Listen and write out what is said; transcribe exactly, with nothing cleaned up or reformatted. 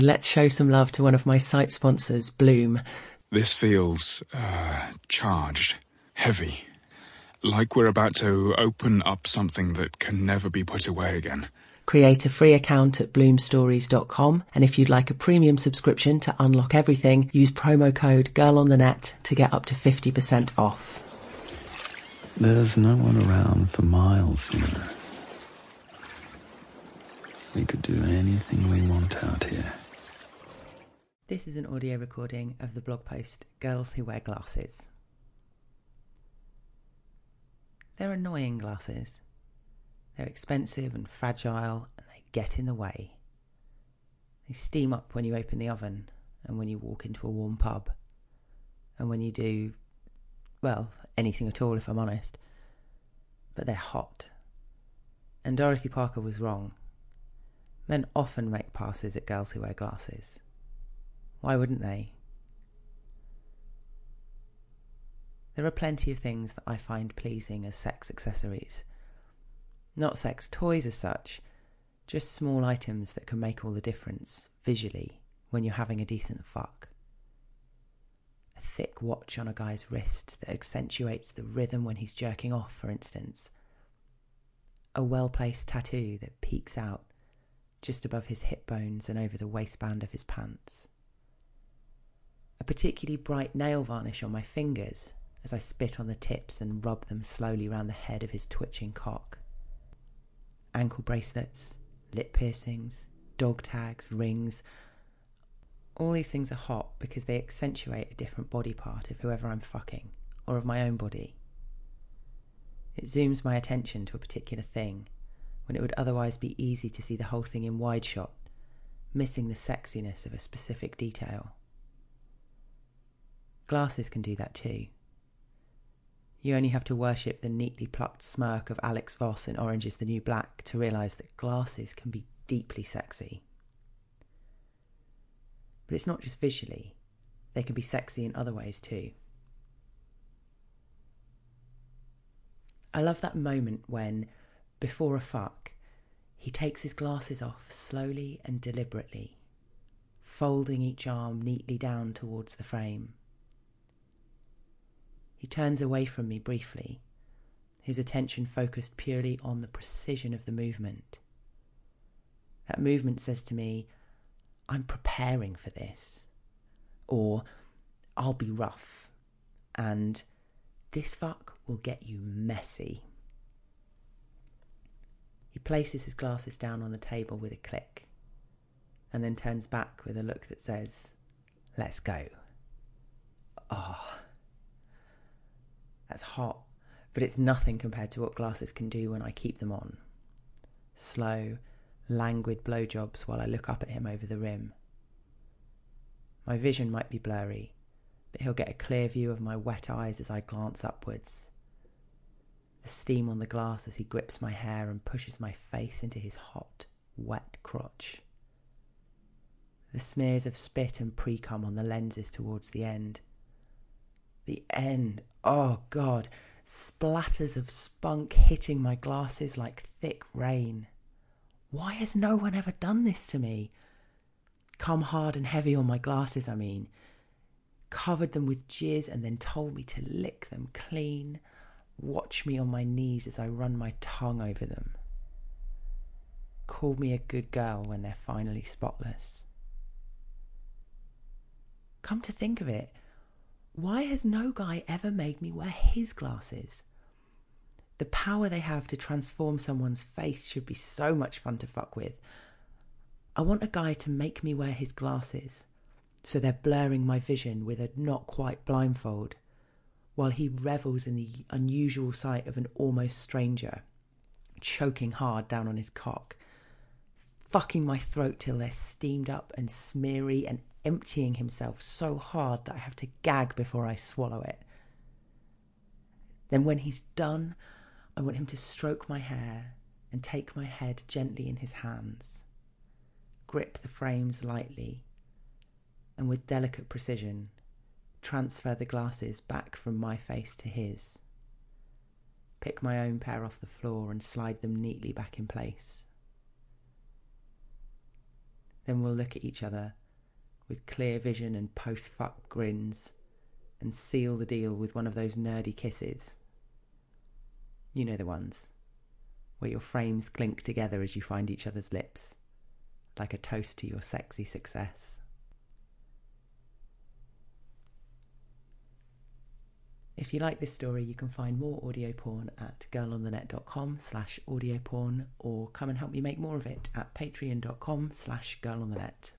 Let's show some love to one of my site sponsors, Bloom. This feels, uh, charged, heavy. Like we're about to open up something that can never be put away again. Create a free account at bloom stories dot com, and if you'd like a premium subscription to unlock everything, use promo code GIRLONTHENET to get up to fifty percent off. There's no one around for miles, you know. We could do anything we want out here. This is an audio recording of the blog post Girls Who Wear Glasses. They're annoying glasses. They're expensive and fragile, and they get in the way. They steam up when you open the oven, and when you walk into a warm pub, and when you do, well, anything at all if I'm honest. But they're hot. And Dorothy Parker was wrong. Men often make passes at girls who wear glasses. Why wouldn't they? There are plenty of things that I find pleasing as sex accessories. Not sex toys as such, just small items that can make all the difference, visually, when you're having a decent fuck. A thick watch on a guy's wrist that accentuates the rhythm when he's jerking off, for instance. A well-placed tattoo that peeks out just above his hip bones and over the waistband of his pants. A particularly bright nail varnish on my fingers as I spit on the tips and rub them slowly round the head of his twitching cock. Ankle bracelets, lip piercings, dog tags, rings. All these things are hot because they accentuate a different body part of whoever I'm fucking, or of my own body. It zooms my attention to a particular thing, when it would otherwise be easy to see the whole thing in wide shot, missing the sexiness of a specific detail. Glasses can do that too. You only have to worship the neatly plucked smirk of Alex Voss in Orange is the New Black to realise that glasses can be deeply sexy. But it's not just visually. They can be sexy in other ways too. I love that moment when, before a fuck, he takes his glasses off slowly and deliberately, folding each arm neatly down towards the frame. He turns away from me briefly, his attention focused purely on the precision of the movement. That movement says to me, I'm preparing for this. Or, I'll be rough. And, this fuck will get you messy. He places his glasses down on the table with a click, and then turns back with a look that says, let's go. Ah. Oh. That's hot, but it's nothing compared to what glasses can do when I keep them on. Slow, languid blowjobs while I look up at him over the rim. My vision might be blurry, but he'll get a clear view of my wet eyes as I glance upwards. The steam on the glass as he grips my hair and pushes my face into his hot, wet crotch. The smears of spit and pre-cum on the lenses towards the end. The end, oh God, splatters of spunk hitting my glasses like thick rain. Why has no one ever done this to me? Come hard and heavy on my glasses, I mean. Covered them with jizz and then told me to lick them clean. Watch me on my knees as I run my tongue over them. Called me a good girl when they're finally spotless. Come to think of it, why has no guy ever made me wear his glasses? The power they have to transform someone's face should be so much fun to fuck with. I want a guy to make me wear his glasses, so they're blurring my vision with a not quite blindfold, while he revels in the unusual sight of an almost stranger, choking hard down on his cock, fucking my throat till they're steamed up and smeary and emptying himself so hard that I have to gag before I swallow it. Then when he's done, I want him to stroke my hair and take my head gently in his hands, grip the frames lightly, and with delicate precision, transfer the glasses back from my face to his, pick my own pair off the floor and slide them neatly back in place. Then we'll look at each other with clear vision and post-fuck grins and seal the deal with one of those nerdy kisses. You know the ones, where your frames clink together as you find each other's lips, like a toast to your sexy success. If you like this story, you can find more audio porn at girlonthenet.com slash audio porn, or come and help me make more of it at patreon.com slash girlonthenet.